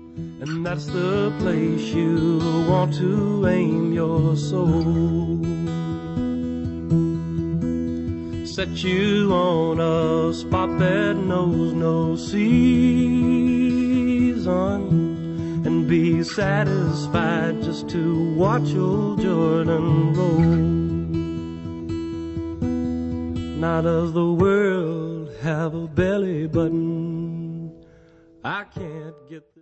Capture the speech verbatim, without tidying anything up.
and that's the place you want to aim your soul. Set you on a spot that knows no season, and be satisfied just to watch old Jordan roll. Now does the world have a belly button? I can't get the